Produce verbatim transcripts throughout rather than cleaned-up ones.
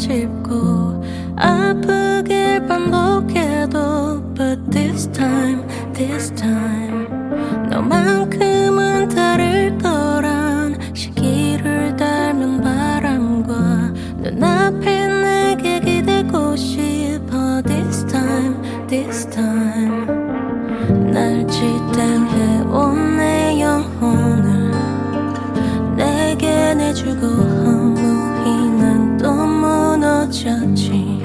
짚고 아프길 반복해도 But this time, this time 너만큼은 다를 거란 시기를 닮은 바람과 눈앞에 내게 기대고 싶어 This time, this time 날 지탱해온 내 영혼을 내게 내주고 허무히 난 또 무너졌지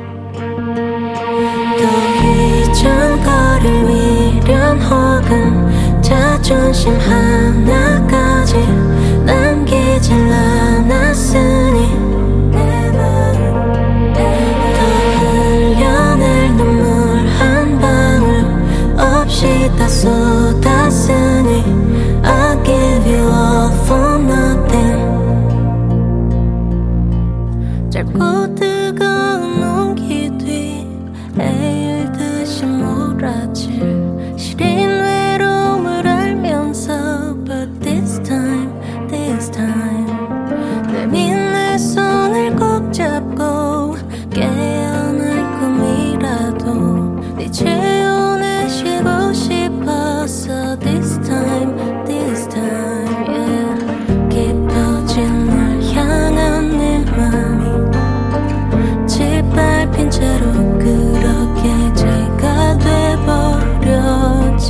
더 이상 거릴 미련 혹은 자존심 하나까지 남기질 않았으니 더 흘려낼 눈물 한 방울 없이 다 쏟았으니 I give you all for nothing 짧고 뜨거운 온기 뒤 에일듯이 몰아칠 시린 외로움을 알면서 But this time, this time 내민 내 손을 꼭 잡고 깨어날 꿈이라도 네 체온에 쉬고 싶어서 This time, this time yeah. 깊어진 널 향한 내 맘이 짓밟힌 채로 그렇게 제가 돼버렸지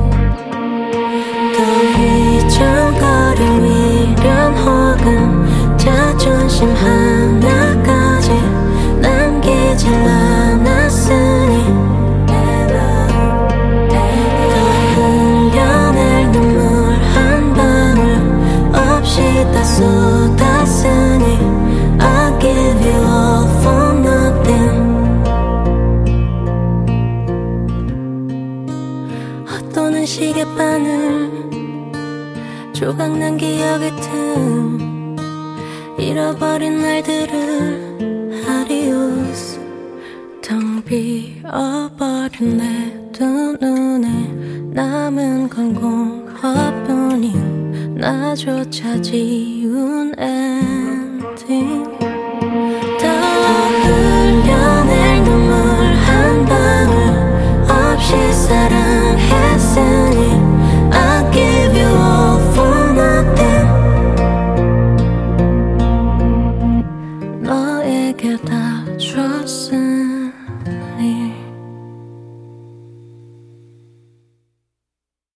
더 이상 거릴 미련 혹은 자존심 하나까지 남기질 않았으니 더 흘려낼 눈물 한 방울 없이 다 쏟았으니 I give you all for nothing 헛도는 시계바늘 조각난 기억의 틈 잃어버린 날들을 Adios 텅 비어버린 내 두 눈에 남은 건 공허뿐인 나조차 지운 엔딩 더 흘려낼 눈물 한 방울 없이 사랑했으니 I give you all for nothing 너에게 다 줬으니